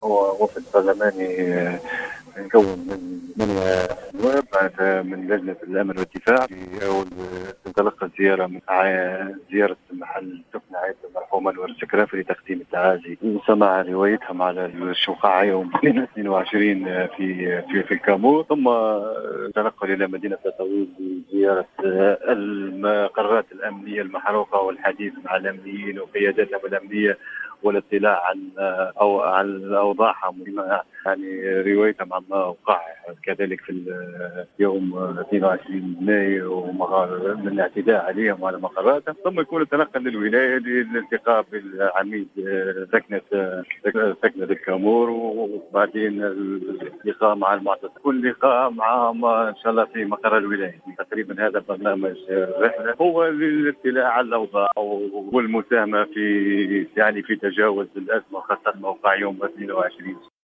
هو وفد برلماني يكون من نواب من لجنة الأمن والدفاع في أول تتلقى الزيارة من زيارة محل سكن عائلة المرحوم أنور السكرافي لتقديم التعازي وسماع روايتهم على الشقعة يوم 22 في الكامور، ثم تنقل إلى مدينة تطاوين لزيارة المقرات الأمنية المحروقة والحديث مع الأمنيين وقياداتهم الأمنية والاطلاع عن الاوضاعهم يعني روايتهم عما وقع كذلك في يوم 22 مايو ومغار من الاعتداء عليهم وعلى مقراتهم، ثم يكون التنقل للولايه للالتقاء بالعميد سكنة الكامور، وبعدين اللقاء مع المعتصم، كل لقاء معهم ان شاء الله في مقر الولايه. تقريبا هذا برنامج الرحله هو للاطلاع على الاوضاع والمساهمه في تجاوز الازمه، خاصه موقع يوم 22.